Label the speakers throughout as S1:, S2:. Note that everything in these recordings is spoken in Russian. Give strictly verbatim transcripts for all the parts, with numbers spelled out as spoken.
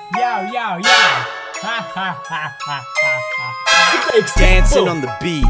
S1: Yo, yo, yo. Ha ha ha ha ha.
S2: Dancing on the beat.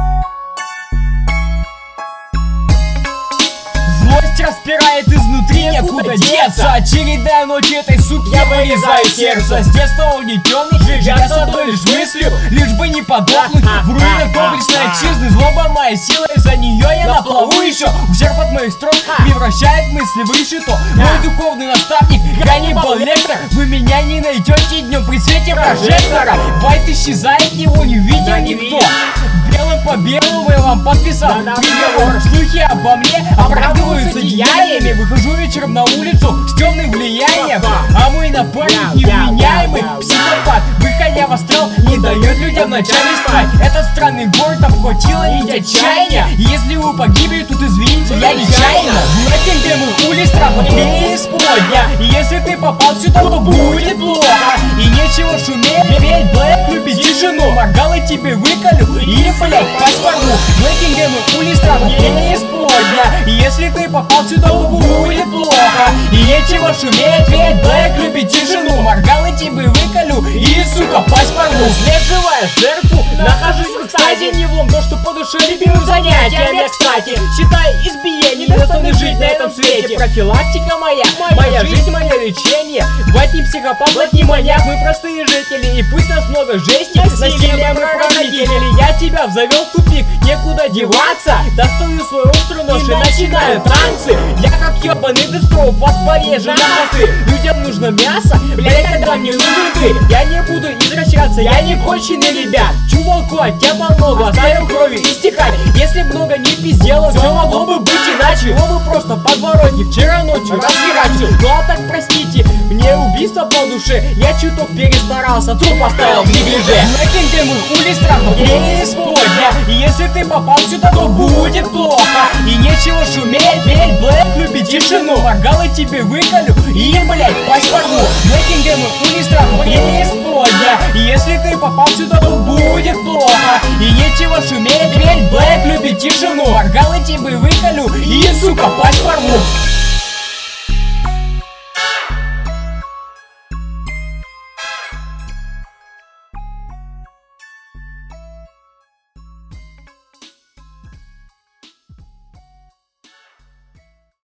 S1: Злость распирает изнутри, некуда деться. Очередная ночь этой суки, я вырезаю сердце. С детства угнетенный, живя с одной лишь мыслью, лишь бы не подохнуть. В руинах комплексной отчизны, злоба моя сила, из-за нее я на плаву еще. Ущерб от моих строк превращает мысли выше, то мой духовный наставник Ганнибал Лектор. Вы меня не найдете днем при свете прожектора. Вайт исчезает, его не видел никто. Белым по белому я вам подписал приговор. Слухи обо мне оправдываются деяниями. Выхожу вечером на улицу с темным влиянием, а мой напарник невменяемый психопат, выходя в астрал, не дает людям ночами спать. Этот странный город обхватило нить отчаяния. Если вы погибли, тут извините, я нечаянно. Блэкинг, где мы улиц, страха преисподня. И если ты попал сюда, то будет плохо. И нечего шуметь, ведь Блэк любит тишину. Моргалы тебе выколю и, блять, паспорну. Блэкинг, где мы улиц, страха преисподня. И если ты попал сюда, то будет плохо. И нечего шуметь, ведь Блэк любит тишину. Моргалы тебе выколю и, сука, паспорну. Слеживая жертву, нахожусь в экстазе. Не влом то, что по душе любимым занятиями, кстати. Считай избиение, недостойно жить на этом свете. Профилактика моя, моя жизнь, мое лечение. Вать не психопат, вать не маньяк, мы простые жители. И пусть нас много жести, насилия мы прородители. Я тебя завел в тупик, некуда деваться. Достаю свой острый нож и начинаю танцы. Я как ебаный дестроп, вас порежу на хвосты. Людям нужно мясо, блять, когда мне нужен ты. Я не буду извращаться, я не конченый, ребят. Чуваку, от тебя много, оставил крови истекать. Если много не пиздела, все могло бы быть иначе. Было бы просто подворотни, вчера ночью разбиратель. Ну а так простите, мне убийство по душе. Я чуток перестарался, труп оставил в неглиже. Блэкинг, где мы улиц, страха преисподня. И если ты попал сюда, то будет плохо. И нечего шуметь, ведь Блэк любит тишину. Моргалы тебе выколю и, блять, паспорну. Блэкинг, где мы улиц, страха преисподня. И если ты попал сюда, то будет плохо. И нечего шуметь, ведь Блэк любит тишину. Моргалы тебе выколю и, сука, паспорну.